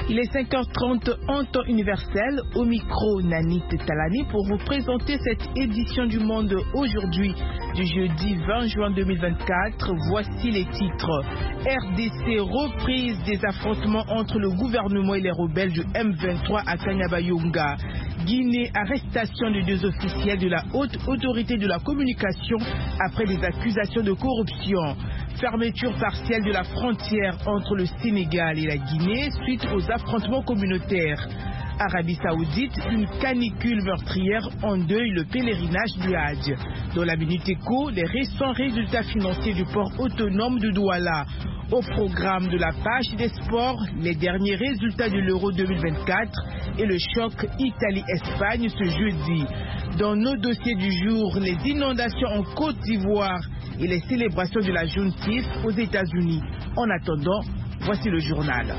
Il est 5h30 en temps universel. Au micro, Nanit Talani pour vous présenter cette édition du Monde aujourd'hui, du jeudi 20 juin 2024. Voici les titres. RDC, reprise des affrontements entre le gouvernement et les rebelles du M23 à Kanyabayonga. Guinée, arrestation de 2 officiels de la haute autorité de la communication après des accusations de corruption. Fermeture partielle de la frontière entre le Sénégal et la Guinée suite aux affrontements communautaires. Arabie Saoudite, une canicule meurtrière endeuille le pèlerinage du Hadj. Dans la Minute Éco, les récents résultats financiers du port autonome de Douala. Au programme de la page des sports, les derniers résultats de l'Euro 2024 et le choc Italie-Espagne ce jeudi. Dans nos dossiers du jour, les inondations en Côte d'Ivoire et les célébrations de la Juntif aux États-Unis. En attendant, voici le journal.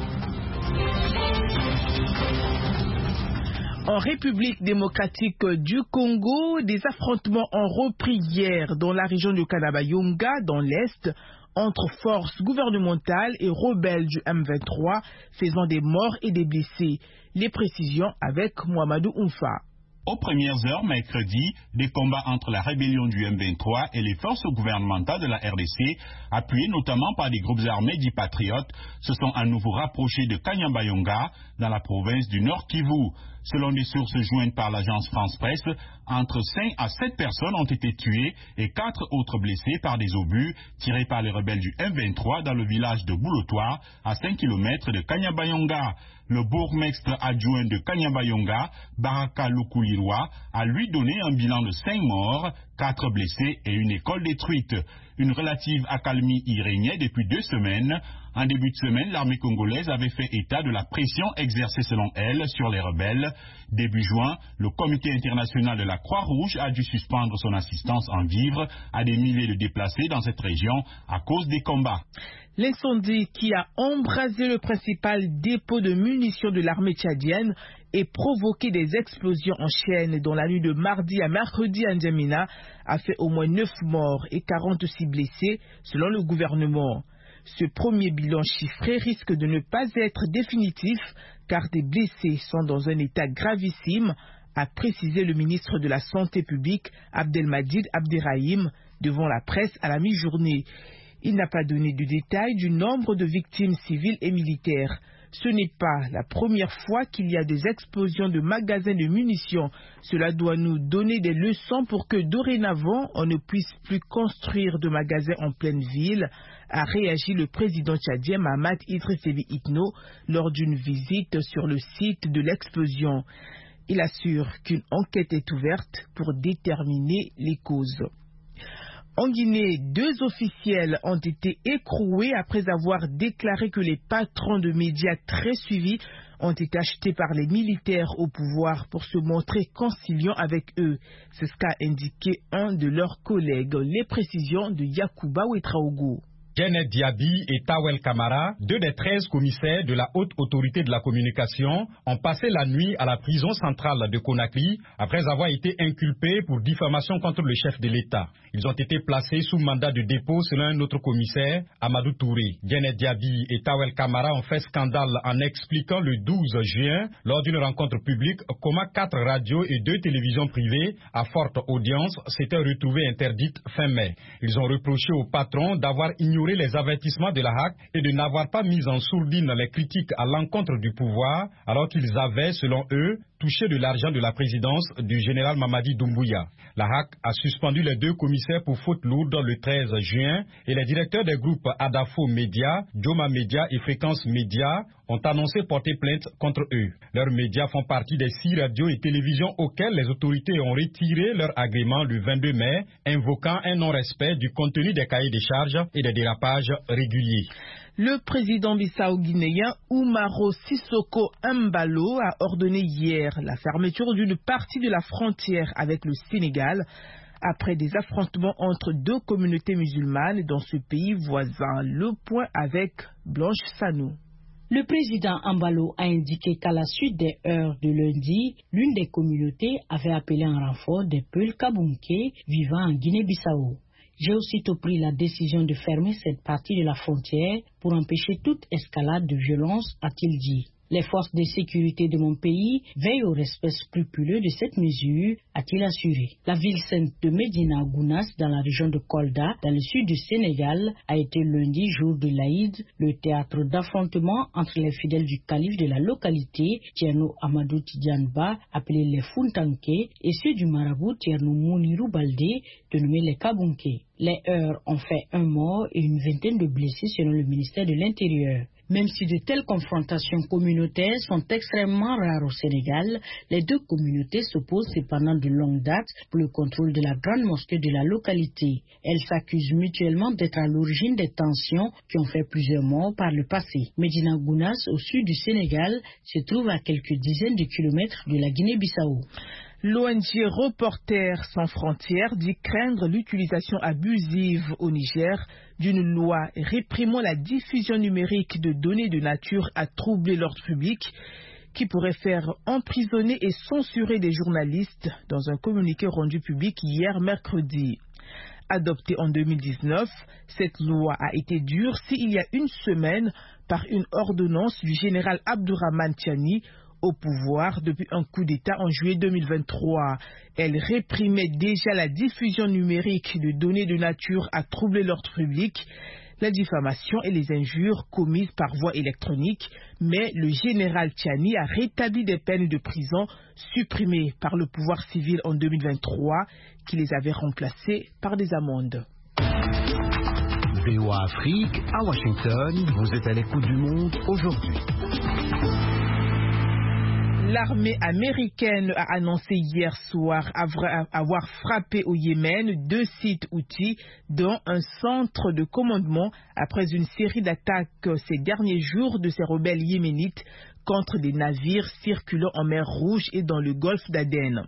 En République démocratique du Congo, des affrontements ont repris hier dans la région de Kanyabayonga, dans l'Est, entre forces gouvernementales et rebelles du M23, faisant des morts et des blessés. Les précisions avec Mohamedou Oumfa. Aux premières heures mercredi, des combats entre la rébellion du M23 et les forces gouvernementales de la RDC, appuyées notamment par des groupes armés dits patriotes, se sont à nouveau rapprochés de Kanyabayonga, dans la province du Nord Kivu. Selon des sources jointes par l'agence France Presse, entre 5 à 7 personnes ont été tuées et 4 autres blessées par des obus tirés par les rebelles du M23 dans le village de Boulotoa, à 5 km de Kanyabayonga. Le bourgmestre adjoint de Kanyabayonga, Baraka Lukulirwa, a lui donné un bilan de 5 morts, 4 blessés et une école détruite. Une relative accalmie y régnait depuis 2 semaines. En début de semaine, l'armée congolaise avait fait état de la pression exercée selon elle sur les rebelles. Début juin, le comité international de la Croix-Rouge a dû suspendre son assistance en vivres à des milliers de déplacés dans cette région à cause des combats. L'incendie qui a embrasé le principal dépôt de munitions de l'armée tchadienne et provoqué des explosions en chaîne dans la nuit de mardi à mercredi à N'Djamena a fait au moins 9 morts et 46 blessés selon le gouvernement. Ce premier bilan chiffré risque de ne pas être définitif car des blessés sont dans un état gravissime, a précisé le ministre de la Santé publique Abdelmadjid Abderrahim devant la presse à la mi-journée. Il n'a pas donné de détails du nombre de victimes civiles et militaires. Ce n'est pas la première fois qu'il y a des explosions de magasins de munitions. Cela doit nous donner des leçons pour que dorénavant on ne puisse plus construire de magasins en pleine ville, a réagi le président tchadien Mahamat Idriss Déby Itno lors d'une visite sur le site de l'explosion. Il assure qu'une enquête est ouverte pour déterminer les causes. En Guinée, 2 officiels ont été écroués après avoir déclaré que les patrons de médias très suivis ont été achetés par les militaires au pouvoir pour se montrer conciliants avec eux. C'est ce qu'a indiqué un de leurs collègues. Les précisions de Yacouba Ouetraogo. Janet Diaby et Tawel Kamara, 2 des 13 commissaires de la haute autorité de la communication, ont passé la nuit à la prison centrale de Conakry après avoir été inculpés pour diffamation contre le chef de l'État. Ils ont été placés sous mandat de dépôt selon un autre commissaire, Amadou Touré. Janet Diaby et Tawel Kamara ont fait scandale en expliquant le 12 juin, lors d'une rencontre publique, comment 4 radios et 2 télévisions privées à forte audience s'étaient retrouvées interdites fin mai. Ils ont reproché au patron d'avoir ignoré les avertissements de la HAC et de n'avoir pas mis en sourdine les critiques à l'encontre du pouvoir, alors qu'ils avaient, selon eux, touché de l'argent de la présidence du général Mamadi Doumbouya. La HAC a suspendu les 2 commissaires pour faute lourde le 13 juin et les directeurs des groupes Adafo Média, Joma Média et Fréquence Média ont annoncé porter plainte contre eux. Leurs médias font partie des 6 radios et télévisions auxquelles les autorités ont retiré leur agrément le 22 mai, invoquant un non-respect du contenu des cahiers des charges et des dérapages réguliers. Le président bissau-guinéen Oumaro Sissoko Embalo a ordonné hier la fermeture d'une partie de la frontière avec le Sénégal après des affrontements entre 2 communautés musulmanes dans ce pays voisin. Le point avec Blanche Sanou. Le président Embalo a indiqué qu'à la suite des heurts de lundi, l'une des communautés avait appelé en renfort des Peuls Kabunké vivant en Guinée-Bissau. J'ai aussitôt pris la décision de fermer cette partie de la frontière pour empêcher toute escalade de violence, a-t-il dit. Les forces de sécurité de mon pays veillent au respect scrupuleux de cette mesure, a-t-il assuré. La ville sainte de Médina Gounass, dans la région de Kolda, dans le sud du Sénégal, a été lundi, jour de l'Aïd, le théâtre d'affrontement entre les fidèles du calife de la localité, Thierno Amadou Tidjanba, appelé les Funtanké, et ceux du marabout Thierno Mounirou Baldé, dénommé les Kabunké. Les heurts ont fait un mort et une vingtaine de blessés selon le ministère de l'Intérieur. Même si de telles confrontations communautaires sont extrêmement rares au Sénégal, les deux communautés s'opposent cependant de longue date pour le contrôle de la grande mosquée de la localité. Elles s'accusent mutuellement d'être à l'origine des tensions qui ont fait plusieurs morts par le passé. Médina Gounass, au sud du Sénégal, se trouve à quelques dizaines de kilomètres de la Guinée-Bissau. L'ONG Reporters sans frontières dit craindre l'utilisation abusive au Niger d'une loi réprimant la diffusion numérique de données de nature à troubler l'ordre public qui pourrait faire emprisonner et censurer des journalistes dans un communiqué rendu public hier mercredi. Adoptée en 2019, cette loi a été durcie il y a une semaine par une ordonnance du général Abdourahmane Tiani, au pouvoir depuis un coup d'État en juillet 2023. Elle réprimait déjà la diffusion numérique de données de nature à troubler l'ordre public, la diffamation et les injures commises par voie électronique, mais le général Tiani a rétabli des peines de prison supprimées par le pouvoir civil en 2023 qui les avait remplacées par des amendes. VOA Afrique, à Washington, vous êtes à l'écoute du monde aujourd'hui. L'armée américaine a annoncé hier soir avoir frappé au Yémen 2 sites Houthis, dont un centre de commandement, après une série d'attaques ces derniers jours de ces rebelles yéménites contre des navires circulant en mer Rouge et dans le golfe d'Aden.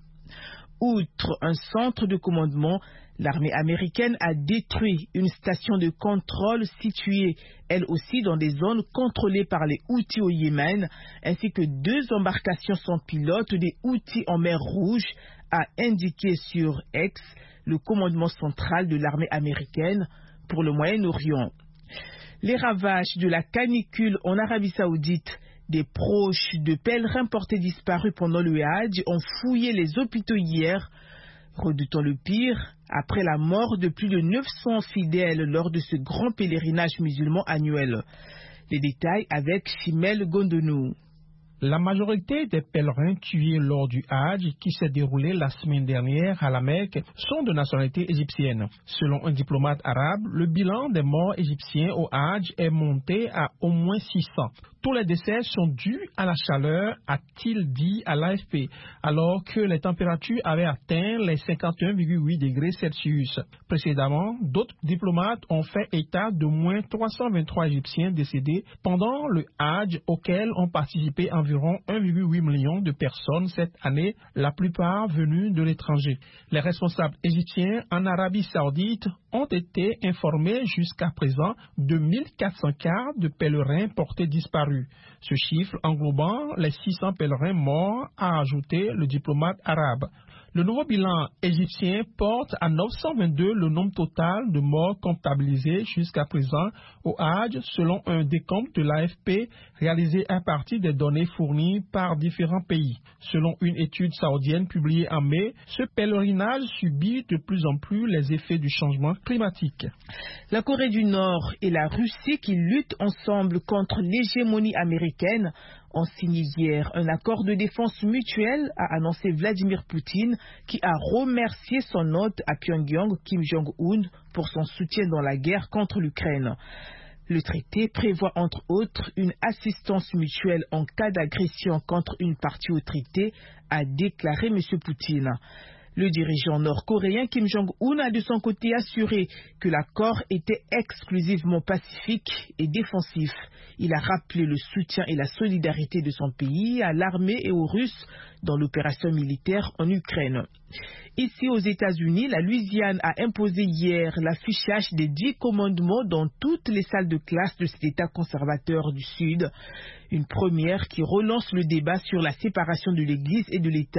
Outre un centre de commandement, l'armée américaine a détruit une station de contrôle située, elle aussi, dans des zones contrôlées par les Houthis au Yémen, ainsi que 2 embarcations sans pilote des Houthis en mer Rouge, a indiqué sur X le commandement central de l'armée américaine pour le Moyen-Orient. Les ravages de la canicule en Arabie Saoudite. Des proches de pèlerins portés disparus pendant le Hajj ont fouillé les hôpitaux hier, redoutant le pire, après la mort de plus de 900 fidèles lors de ce grand pèlerinage musulman annuel. Les détails avec Chimel Gondonou. La majorité des pèlerins tués lors du Hajj qui s'est déroulé la semaine dernière à la Mecque sont de nationalité égyptienne. Selon un diplomate arabe, le bilan des morts égyptiens au Hajj est monté à au moins 600. Tous les décès sont dus à la chaleur, a-t-il dit à l'AFP, alors que les températures avaient atteint les 51,8 degrés Celsius. Précédemment, d'autres diplomates ont fait état de moins 323 Égyptiens décédés pendant le Hajj auquel ont participé environ 1,8 million de personnes cette année, la plupart venues de l'étranger. Les responsables égyptiens en Arabie Saoudite ont été informés jusqu'à présent de 1400 cas de pèlerins portés disparus. Ce chiffre englobant les 600 pèlerins morts, a ajouté le diplomate arabe. Le nouveau bilan égyptien porte à 922 le nombre total de morts comptabilisés jusqu'à présent au Hajj selon un décompte de l'AFP réalisé à partir des données fournies par différents pays. Selon une étude saoudienne publiée en mai, ce pèlerinage subit de plus en plus les effets du changement climatique. La Corée du Nord et la Russie qui luttent ensemble contre l'hégémonie américaine ont signé hier un accord de défense mutuelle, a annoncé Vladimir Poutine, qui a remercié son hôte à Pyongyang, Kim Jong-un, pour son soutien dans la guerre contre l'Ukraine. Le traité prévoit entre autres une assistance mutuelle en cas d'agression contre une partie au traité, a déclaré M. Poutine. Le dirigeant nord-coréen Kim Jong-un a de son côté assuré que l'accord était exclusivement pacifique et défensif. Il a rappelé le soutien et la solidarité de son pays à l'armée et aux Russes dans l'opération militaire en Ukraine. Ici aux États-Unis, la Louisiane a imposé hier l'affichage des 10 commandements dans toutes les salles de classe de cet État conservateur du Sud, une première qui relance le débat sur la séparation de l'Église et de l'État.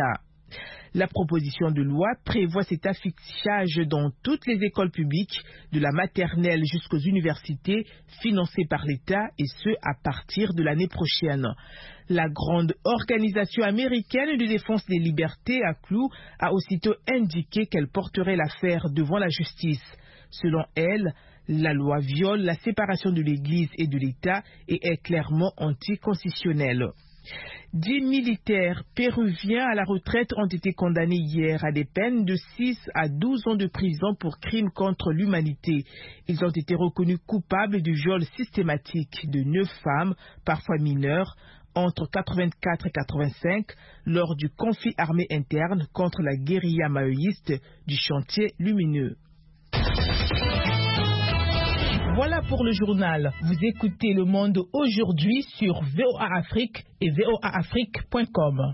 La proposition de loi prévoit cet affichage dans toutes les écoles publiques, de la maternelle jusqu'aux universités, financées par l'État, et ce à partir de l'année prochaine. La grande organisation américaine de défense des libertés, ACLU, a aussitôt indiqué qu'elle porterait l'affaire devant la justice. Selon elle, la loi viole la séparation de l'Église et de l'État et est clairement anticonstitutionnelle. 10 militaires péruviens à la retraite ont été condamnés hier à des peines de 6 à 12 ans de prison pour crimes contre l'humanité. Ils ont été reconnus coupables du viol systématique de 9 femmes, parfois mineures, entre 84 et 85, lors du conflit armé interne contre la guérilla maoïste du chantier lumineux. Voilà pour le journal. Vous écoutez Le Monde aujourd'hui sur VOA Afrique et voaafrique.com.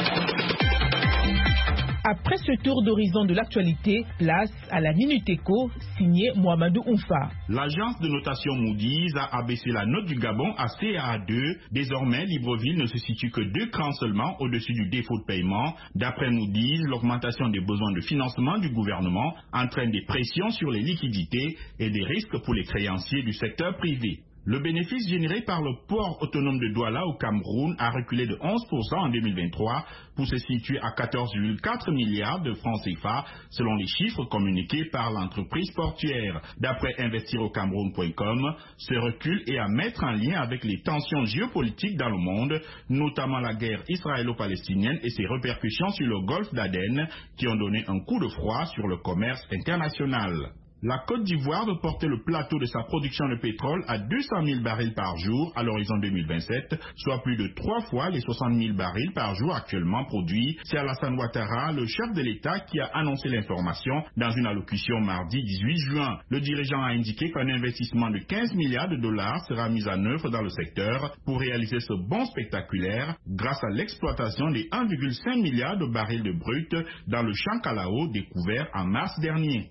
Après ce tour d'horizon de l'actualité, place à la Minute Éco, signé Mohamedou Oumfa. L'agence de notation Moody's a abaissé la note du Gabon à CA2. Désormais, Libreville ne se situe que 2 crans seulement au-dessus du défaut de paiement. D'après Moody's, l'augmentation des besoins de financement du gouvernement entraîne des pressions sur les liquidités et des risques pour les créanciers du secteur privé. Le bénéfice généré par le port autonome de Douala au Cameroun a reculé de 11% en 2023 pour se situer à 14,4 milliards de francs CFA selon les chiffres communiqués par l'entreprise portuaire. D'après investiraucameroun.com, ce recul est à mettre en lien avec les tensions géopolitiques dans le monde, notamment la guerre israélo-palestinienne et ses répercussions sur le golfe d'Aden qui ont donné un coup de froid sur le commerce international. La Côte d'Ivoire veut porter le plateau de sa production de pétrole à 200 000 barils par jour à l'horizon 2027, soit plus de 3 fois les 60 000 barils par jour actuellement produits. C'est Alassane Ouattara, le chef de l'État, qui a annoncé l'information dans une allocution mardi 18 juin. Le dirigeant a indiqué qu'un investissement de 15 milliards de dollars sera mis en œuvre dans le secteur pour réaliser ce bond spectaculaire grâce à l'exploitation des 1,5 milliard de barils de brut dans le champ Kalao découvert en mars dernier.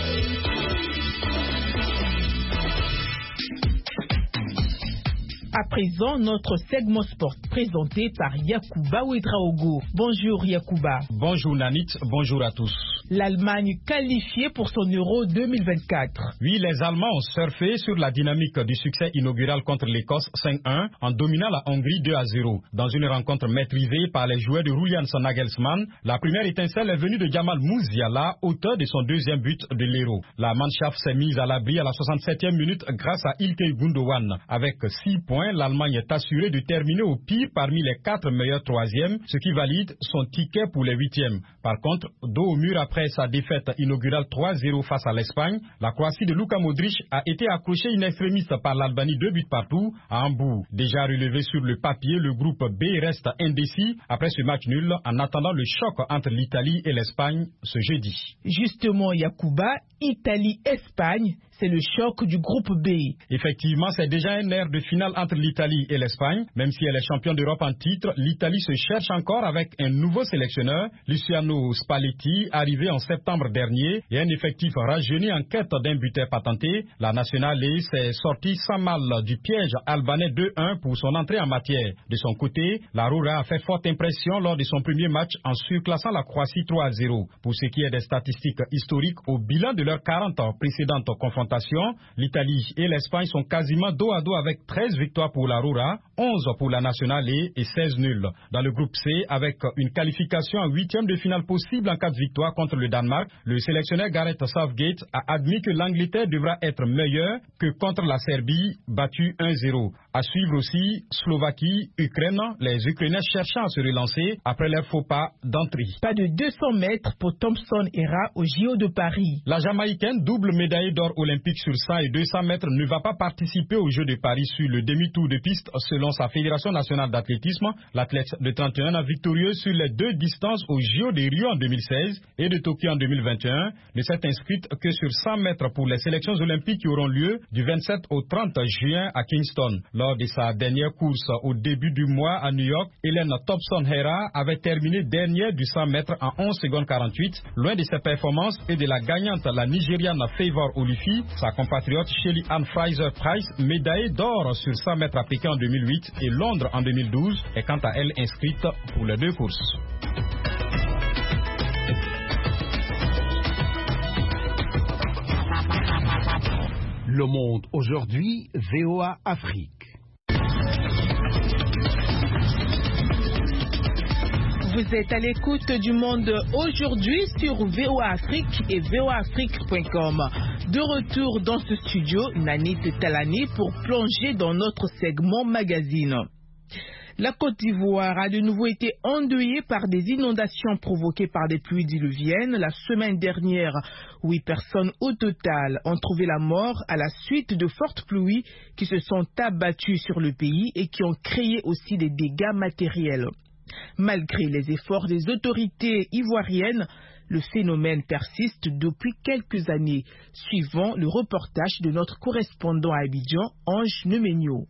À présent, notre segment sport présenté par Yacouba Ouedraogo. Bonjour Yacouba. Bonjour Nanit, bonjour à tous. L'Allemagne qualifiée pour son Euro 2024. Oui, les Allemands ont surfé sur la dynamique du succès inaugural contre l'Écosse 5-1 en dominant la Hongrie 2-0. Dans une rencontre maîtrisée par les joueurs de Julian Nagelsmann, la première étincelle est venue de Jamal Musiala, auteur de son deuxième but de l'Euro. La Mannschaft s'est mise à l'abri à la 67e minute grâce à Ilkay Gundogan. Avec 6 points, l'Allemagne est assurée de terminer au pire parmi les 4 meilleurs troisièmes, ce qui valide son ticket pour les 8e. Par contre, dos au mur après sa défaite inaugurale 3-0 face à l'Espagne, la Croatie de Luka Modric a été accrochée in extremis par l'Albanie 2 buts partout à Hambourg. Déjà relevé sur le papier, le groupe B reste indécis après ce match nul en attendant le choc entre l'Italie et l'Espagne ce jeudi. Justement, Yacouba, Italie-Espagne, c'est le choc du groupe B. Effectivement, c'est déjà un air de finale entre l'Italie et l'Espagne. Même si elle est championne d'Europe en titre, l'Italie se cherche encore avec un nouveau sélectionneur, Luciano Spalletti, arrivé en septembre dernier, et un effectif rajeuni en quête d'un buteur patenté. La nationale s'est sortie sans mal du piège albanais 2-1 pour son entrée en matière. De son côté, la Roura a fait forte impression lors de son premier match en surclassant la Croatie 3-0. Pour ce qui est des statistiques historiques, au bilan de leurs 40 précédentes confrontations, l'Italie et l'Espagne sont quasiment dos à dos avec 13 victoires pour la Roura, 11 pour la nationale et 16 nuls. Dans le groupe C, avec une qualification en 8e de finale possible en cas de victoire contre le Danemark, le sélectionneur Gareth Southgate a admis que l'Angleterre devra être meilleure que contre la Serbie, battue 1-0. À suivre aussi Slovaquie, Ukraine, les Ukrainiens cherchant à se relancer après leur faux pas d'entrée. Pas de 200 mètres pour Thompson Hera au JO de Paris. La Jamaïcaine, double médaillée d'or olympique sur 100 et 200 mètres, ne va pas participer aux Jeux de Paris sur le demi-tour de piste selon sa Fédération nationale d'athlétisme. L'athlète de 31 ans victorieuse sur les 2 distances aux JO de Rio en 2016 et de Tokyo en 2021 ne s'est inscrite que sur 100 mètres pour les sélections olympiques qui auront lieu du 27 au 30 juin à Kingston. Lors de sa dernière course au début du mois à New York, Hélène Thompson-Hera avait terminé dernière du 100 mètres en 11 secondes 48. Loin de ses performances et de la gagnante, la Nigériane Favour Olufi, sa compatriote Shelly Ann Fraser-Price, médaillée d'or sur 100 mètres à Pékin en 2008 et Londres en 2012, est quant à elle inscrite pour les 2 courses. Le Monde aujourd'hui, VOA Afrique. Vous êtes à l'écoute du Monde aujourd'hui sur VOA Afrique et voaafrique.com. De retour dans ce studio, Nanit Talani pour plonger dans notre segment magazine. La Côte d'Ivoire a de nouveau été endeuillée par des inondations provoquées par des pluies diluviennes. La semaine dernière, 8 personnes au total ont trouvé la mort à la suite de fortes pluies qui se sont abattues sur le pays et qui ont créé aussi des dégâts matériels. Malgré les efforts des autorités ivoiriennes, le phénomène persiste depuis quelques années, suivant le reportage de notre correspondant à Abidjan, Ange Nemenyo.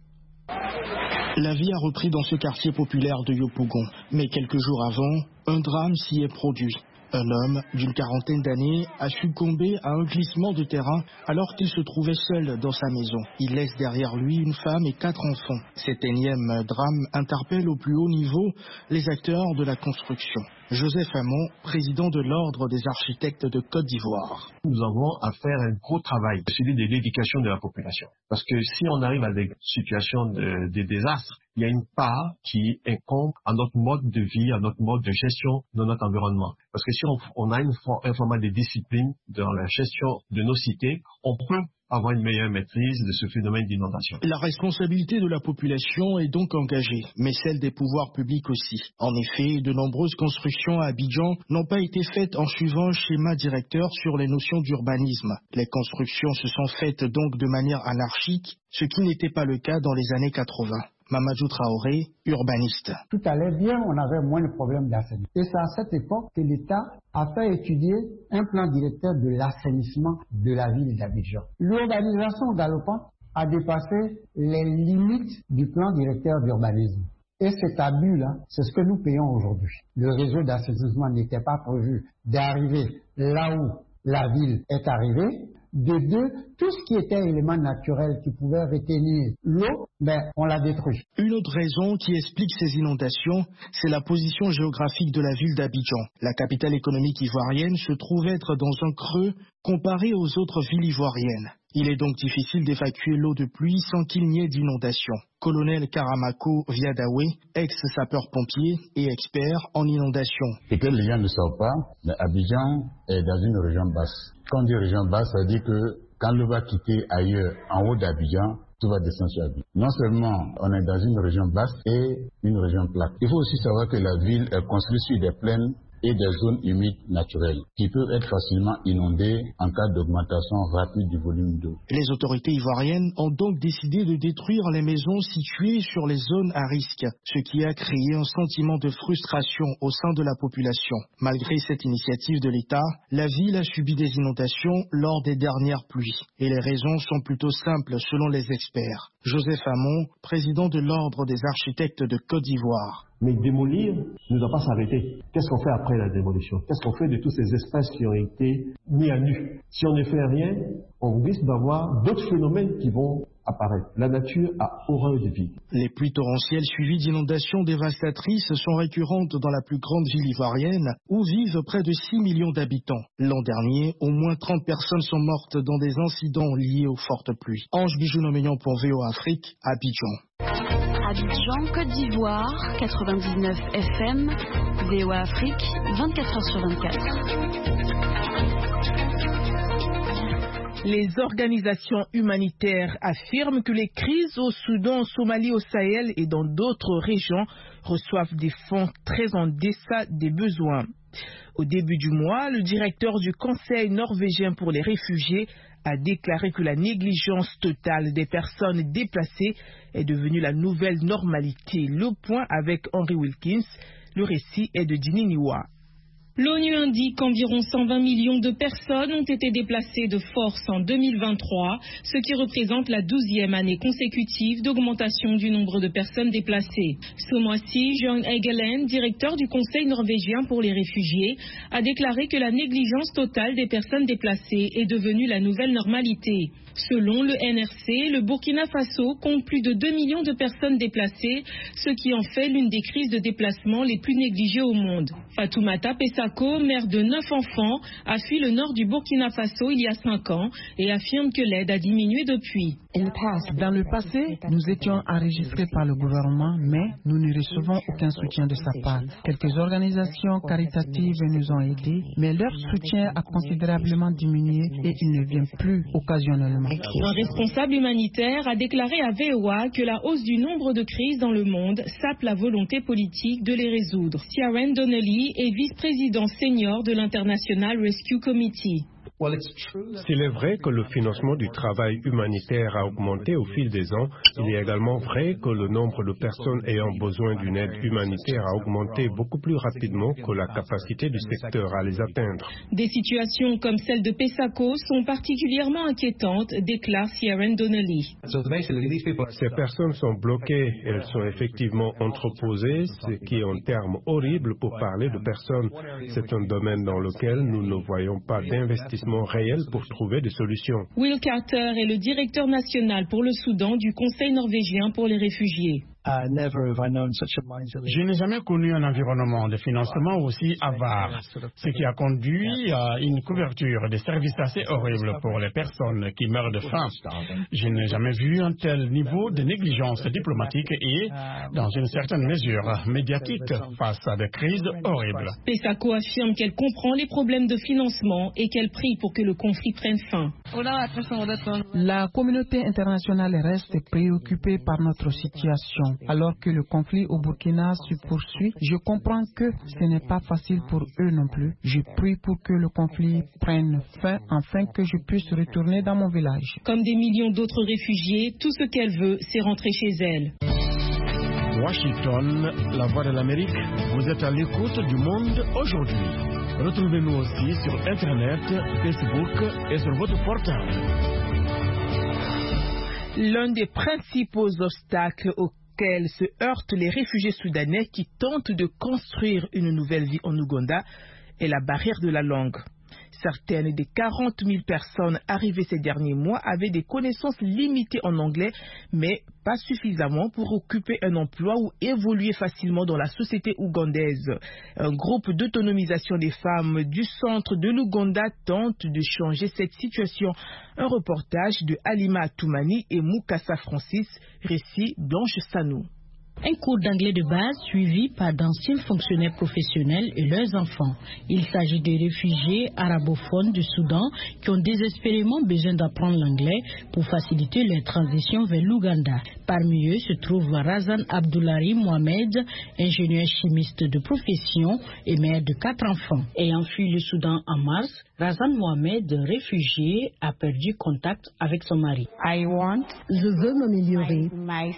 La vie a repris dans ce quartier populaire de Yopougon, mais quelques jours avant, un drame s'y est produit. Un homme d'une quarantaine d'années a succombé à un glissement de terrain alors qu'il se trouvait seul dans sa maison. Il laisse derrière lui une femme et 4 enfants. Cet énième drame interpelle au plus haut niveau les acteurs de la construction. Joseph Hamon, président de l'Ordre des architectes de Côte d'Ivoire. Nous avons à faire un gros travail, celui de l'éducation de la population. Parce que si on arrive à des situations de désastre, il y a une part qui incombe à notre mode de vie, à notre mode de gestion de notre environnement. Parce que si on a un format de discipline dans la gestion de nos cités, on peut avoir une meilleure maîtrise de ce phénomène d'inondation. La responsabilité de la population est donc engagée, mais celle des pouvoirs publics aussi. En effet, de nombreuses constructions à Abidjan n'ont pas été faites en suivant un schéma directeur sur les notions d'urbanisme. Les constructions se sont faites donc de manière anarchique, ce qui n'était pas le cas dans les années 80. Mamadou Traoré, urbaniste. Tout allait bien, on avait moins de problèmes d'assainissement. Et c'est à cette époque que l'État a fait étudier un plan directeur de l'assainissement de la ville d'Abidjan. L'urbanisation galopante a dépassé les limites du plan directeur d'urbanisme. Et cet abus-là, c'est ce que nous payons aujourd'hui. Le réseau d'assainissement n'était pas prévu d'arriver là où la ville est arrivée. De deux, tout ce qui était élément naturel qui pouvait retenir l'eau, on l'a détruit. Une autre raison qui explique ces inondations, c'est la position géographique de la ville d'Abidjan. La capitale économique ivoirienne se trouve être dans un creux comparé aux autres villes ivoiriennes. Il est donc difficile d'évacuer l'eau de pluie sans qu'il n'y ait d'inondation. Colonel Karamako Viadawe, ex-sapeur-pompier et expert en inondation. Et que les gens ne savent pas, mais Abidjan est dans une région basse. Quand on dit région basse, ça veut dire que quand l'eau va quitter ailleurs, en haut d'Abidjan, tout va descendre sur Abidjan. Non seulement on est dans une région basse et une région plate. Il faut aussi savoir que la ville est construite sur des plaines et des zones humides naturelles qui peuvent être facilement inondées en cas d'augmentation rapide du volume d'eau. Les autorités ivoiriennes ont donc décidé de détruire les maisons situées sur les zones à risque, ce qui a créé un sentiment de frustration au sein de la population. Malgré cette initiative de l'État, la ville a subi des inondations lors des dernières pluies. Et les raisons sont plutôt simples selon les experts. Joseph Hamon, président de l'Ordre des architectes de Côte d'Ivoire. Mais démolir ne doit pas s'arrêter. Qu'est-ce qu'on fait après la démolition? Qu'est-ce qu'on fait de tous ces espaces qui ont été mis à nu? Si on ne fait rien, on risque d'avoir d'autres phénomènes qui vont apparaître. La nature a horreur du vide. Les pluies torrentielles suivies d'inondations dévastatrices sont récurrentes dans la plus grande ville ivoirienne où vivent près de 6 millions d'habitants. L'an dernier, au moins 30 personnes sont mortes dans des incidents liés aux fortes pluies. Ange Bijou-Noménian pour VOA Afrique, Abidjan. Abidjan, Côte d'Ivoire, 99 FM, VOA Afrique, 24h sur 24. Les organisations humanitaires affirment que les crises au Soudan, au Somalie, au Sahel et dans d'autres régions reçoivent des fonds très en deçà des besoins. Au début du mois, le directeur du Conseil norvégien pour les réfugiés a déclaré que la négligence totale des personnes déplacées est devenue la nouvelle normalité. Le point avec Henry Wilkins, le récit est de Dini Niwa. L'ONU indique qu'environ 120 millions de personnes ont été déplacées de force en 2023, ce qui représente la 12e année consécutive d'augmentation du nombre de personnes déplacées. Ce mois-ci, Jørn Egeland, directeur du Conseil norvégien pour les réfugiés, a déclaré que la négligence totale des personnes déplacées est devenue la nouvelle normalité. Selon le NRC, le Burkina Faso compte plus de 2 millions de personnes déplacées, ce qui en fait l'une des crises de déplacement les plus négligées au monde. Fatoumata Pessako, mère de 9 enfants, a fui le nord du Burkina Faso il y a 5 ans et affirme que l'aide a diminué depuis. Dans le passé, nous étions enregistrés par le gouvernement, mais nous ne recevons aucun soutien de sa part. Quelques organisations caritatives nous ont aidés, mais leur soutien a considérablement diminué et il ne vient plus occasionnellement. Un responsable humanitaire a déclaré à VOA que la hausse du nombre de crises dans le monde sape la volonté politique de les résoudre. Ciaran Donnelly est vice-président senior de l'International Rescue Committee. S'il est vrai que le financement du travail humanitaire a augmenté au fil des ans, il est également vrai que le nombre de personnes ayant besoin d'une aide humanitaire a augmenté beaucoup plus rapidement que la capacité du secteur à les atteindre. Des situations comme celle de Pessako sont particulièrement inquiétantes, déclare Ciaran Donnelly. Ces personnes sont bloquées, elles sont effectivement entreposées, ce qui est un terme horrible pour parler de personnes. C'est un domaine dans lequel nous ne voyons pas d'investissement réel pour trouver des solutions. Will Carter est le directeur national pour le Soudan du Conseil norvégien pour les réfugiés. Je n'ai jamais connu un environnement de financement aussi avare, ce qui a conduit à une couverture des services assez horrible pour les personnes qui meurent de faim. Je n'ai jamais vu un tel niveau de négligence diplomatique et, dans une certaine mesure, médiatique face à des crises horribles. Pessako affirme qu'elle comprend les problèmes de financement et qu'elle prie pour que le conflit prenne fin. La communauté internationale reste préoccupée par notre situation. Alors que le conflit au Burkina se poursuit, je comprends que ce n'est pas facile pour eux non plus. Je prie pour que le conflit prenne fin afin que je puisse retourner dans mon village. Comme des millions d'autres réfugiés, tout ce qu'elle veut, c'est rentrer chez elle. Washington, la voix de l'Amérique, vous êtes à l'écoute du Monde aujourd'hui. Retrouvez-nous aussi sur Internet, Facebook et sur votre portable. L'un des principaux obstacles auxquels se heurtent les réfugiés soudanais qui tentent de construire une nouvelle vie en Ouganda est la barrière de la langue. Certaines des 40 000 personnes arrivées ces derniers mois avaient des connaissances limitées en anglais, mais pas suffisamment pour occuper un emploi ou évoluer facilement dans la société ougandaise. Un groupe d'autonomisation des femmes du centre de l'Ouganda tente de changer cette situation. Un reportage de Halima Toumani et Moukassa Francis, récit Blanche Sanou. Un cours d'anglais de base suivi par d'anciens fonctionnaires professionnels et leurs enfants. Il s'agit de réfugiés arabophones du Soudan qui ont désespérément besoin d'apprendre l'anglais pour faciliter leur transition vers l'Ouganda. Parmi eux se trouve Razan Abdoulari Mohamed, ingénieur chimiste de profession et mère de 4 enfants. Ayant fui le Soudan en mars, Razan Mohamed, réfugié, a perdu contact avec son mari. Je veux m'améliorer.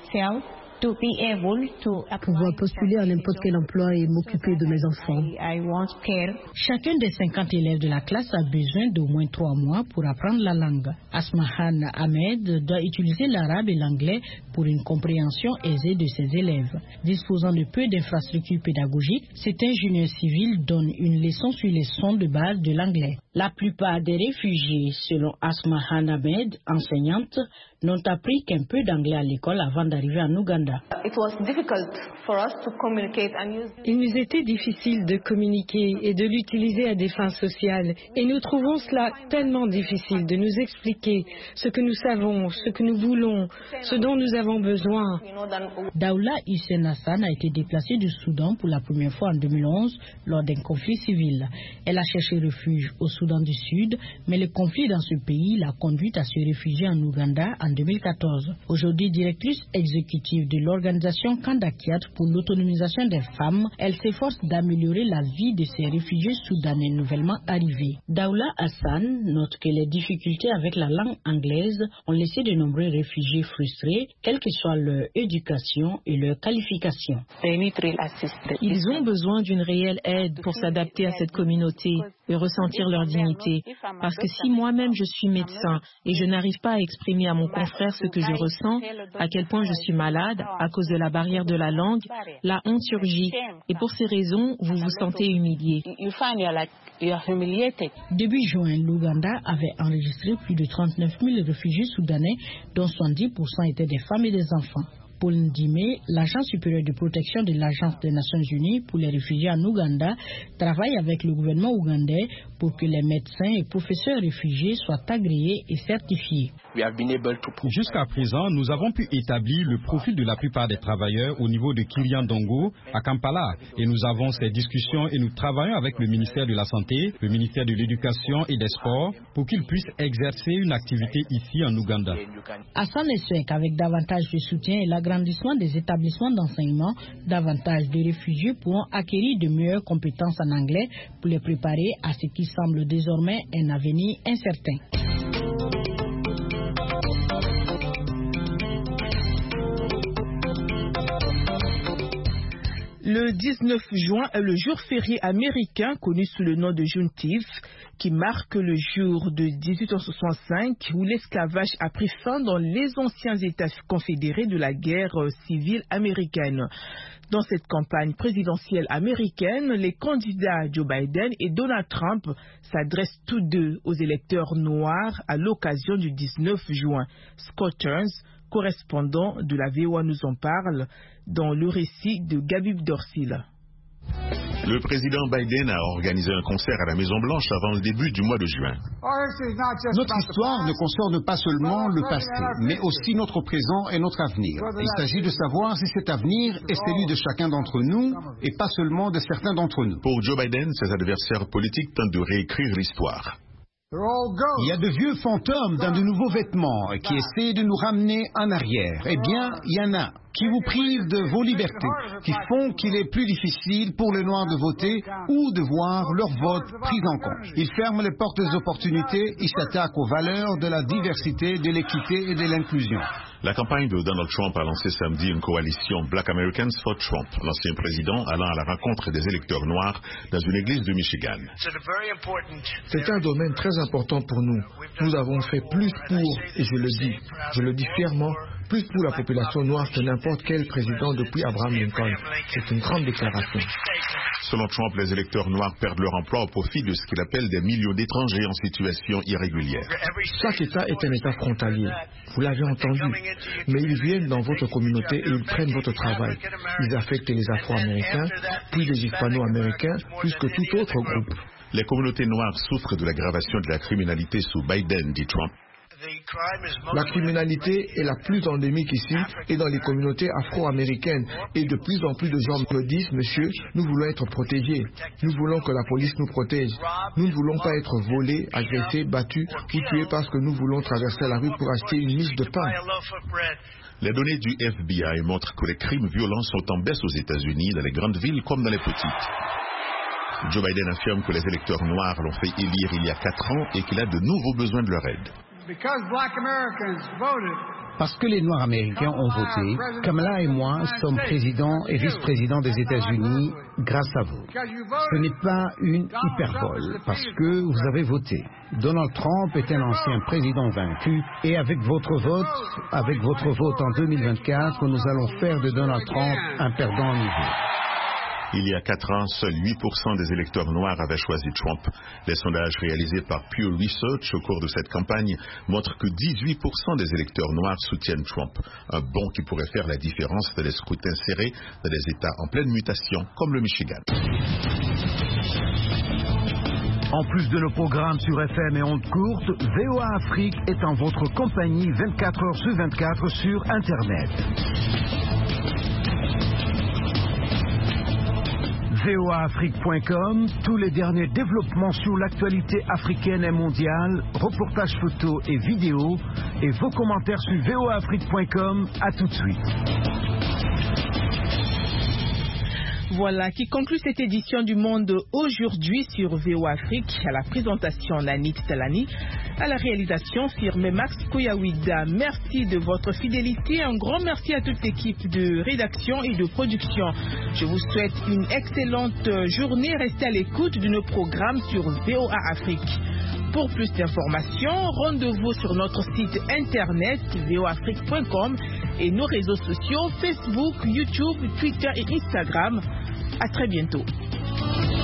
Pouvoir postuler à n'importe quel emploi et m'occuper de mes enfants. Chacun des 50 élèves de la classe a besoin d'au moins 3 mois pour apprendre la langue. Asmahan Ahmed doit utiliser l'arabe et l'anglais pour une compréhension aisée de ses élèves. Disposant de peu d'infrastructures pédagogiques, cet ingénieur civil donne une leçon sur les sons de base de l'anglais. La plupart des réfugiés, selon Asmahan Ahmed, enseignante, n'ont appris qu'un peu d'anglais à l'école avant d'arriver en Ouganda. Il nous était difficile de communiquer et de l'utiliser à des fins sociales. Et nous trouvons cela tellement difficile de nous expliquer ce que nous savons, ce que nous voulons, ce dont nous avons besoin. Daoula Hussein Hassan a été déplacée du Soudan pour la première fois en 2011 lors d'un conflit civil. Elle a cherché refuge au Soudan du Sud, mais le conflit dans ce pays l'a conduite à se réfugier en Ouganda en 2014. Aujourd'hui directrice exécutive de l'organisation Kandakiat pour l'autonomisation des femmes, elle s'efforce d'améliorer la vie de ces réfugiés soudanais nouvellement arrivés. Daoula Hassan note que les difficultés avec la langue anglaise ont laissé de nombreux réfugiés frustrés, quelle que soit leur éducation et leur qualification. Ils ont besoin d'une réelle aide pour s'adapter à cette communauté et ressentir leur dignité. Parce que si moi-même je suis médecin et je n'arrive pas à exprimer à mon confrère ce que je ressens, à quel point je suis malade à cause de la barrière de la langue, la honte surgit. Et pour ces raisons, vous vous sentez humilié. Début juin, l'Ouganda avait enregistré plus de 39 000 réfugiés soudanais, dont 70% étaient des femmes et des enfants. Paul Ndime, l'agent supérieur de protection de l'Agence des Nations Unies pour les réfugiés en Ouganda, travaille avec le gouvernement ougandais pour que les médecins et professeurs réfugiés soient agréés et certifiés. Jusqu'à présent, nous avons pu établir le profil de la plupart des travailleurs au niveau de Kiryandongo, à Kampala. Et nous avons ces discussions et nous travaillons avec le ministère de la Santé, le ministère de l'Éducation et des Sports pour qu'ils puissent exercer une activité ici en Ouganda. Hassan espère qu'avec davantage de soutien et l'agrandissement des établissements d'enseignement, davantage de réfugiés pourront acquérir de meilleures compétences en anglais pour les préparer à ce qui semble désormais un avenir incertain. Le 19 juin est le jour férié américain connu sous le nom de Juneteenth, qui marque le jour de 1865 où l'esclavage a pris fin dans les anciens États confédérés de la guerre civile américaine. Dans cette campagne présidentielle américaine, les candidats Joe Biden et Donald Trump s'adressent tous deux aux électeurs noirs à l'occasion du 19 juin. Scott Turns, correspondant de la VOA, nous en parle dans le récit de Gabi Dorsil. Le président Biden a organisé un concert à la Maison-Blanche avant le début du mois de juin. Notre histoire ne concerne pas seulement le passé, mais aussi notre présent et notre avenir. Il s'agit de savoir si cet avenir est celui de chacun d'entre nous et pas seulement de certains d'entre nous. Pour Joe Biden, ses adversaires politiques tentent de réécrire l'histoire. Il y a de vieux fantômes dans de nouveaux vêtements qui essaient de nous ramener en arrière. Eh bien, il y en a qui vous privent de vos libertés, qui font qu'il est plus difficile pour les Noirs de voter ou de voir leur vote pris en compte. Ils ferment les portes des opportunités, ils s'attaquent aux valeurs de la diversité, de l'équité et de l'inclusion. La campagne de Donald Trump a lancé samedi une coalition Black Americans for Trump, l'ancien président allant à la rencontre des électeurs noirs dans une église de Michigan. C'est un domaine très important pour nous. Nous avons fait plus pour, et je le dis fièrement, plus pour la population noire que n'importe quel président depuis Abraham Lincoln. C'est une grande déclaration. Selon Trump, les électeurs noirs perdent leur emploi au profit de ce qu'il appelle des millions d'étrangers en situation irrégulière. Chaque État est un État frontalier. Vous l'avez entendu. Mais ils viennent dans votre communauté et ils prennent votre travail. Ils affectent les Afro-Américains, puis les Hispano-Américains, plus que tout autre groupe. Les communautés noires souffrent de l'aggravation de la criminalité sous Biden, dit Trump. La criminalité est la plus endémique ici et dans les communautés afro-américaines. Et de plus en plus de gens me disent, monsieur, nous voulons être protégés. Nous voulons que la police nous protège. Nous ne voulons pas être volés, agressés, battus ou tués parce que nous voulons traverser la rue pour acheter une miche de pain. Les données du FBI montrent que les crimes violents sont en baisse aux États-Unis, dans les grandes villes comme dans les petites. Joe Biden affirme que les électeurs noirs l'ont fait élire il y a 4 ans et qu'il a de nouveaux besoins de leur aide. Parce que les Noirs américains ont voté, Kamala et moi sommes présidents et vice-présidents des États-Unis grâce à vous. Ce n'est pas une hyperbole, parce que vous avez voté. Donald Trump est un ancien président vaincu, et avec votre vote en 2024, nous allons faire de Donald Trump un perdant nouveau. Il y a 4 ans, seuls 8% des électeurs noirs avaient choisi Trump. Les sondages réalisés par Pew Research au cours de cette campagne montrent que 18% des électeurs noirs soutiennent Trump. Un bond qui pourrait faire la différence dans les scrutins serrés dans des États en pleine mutation comme le Michigan. En plus de nos programmes sur FM et ondes courtes, VOA Afrique est en votre compagnie 24 heures sur 24 sur Internet. voaafrique.com, tous les derniers développements sur l'actualité africaine et mondiale, reportages photos et vidéos, et vos commentaires sur voaafrique.com. À tout de suite. Voilà qui conclut cette édition du Monde aujourd'hui sur VOA Afrique. À la présentation, Nanit Talani. À la réalisation, firme Max Koyawida. Merci de votre fidélité. Un grand merci à toute l'équipe de rédaction et de production. Je vous souhaite une excellente journée. Restez à l'écoute de nos programmes sur VOA Afrique. Pour plus d'informations, rendez-vous sur notre site internet voaafrique.com et nos réseaux sociaux Facebook, YouTube, Twitter et Instagram. À très bientôt.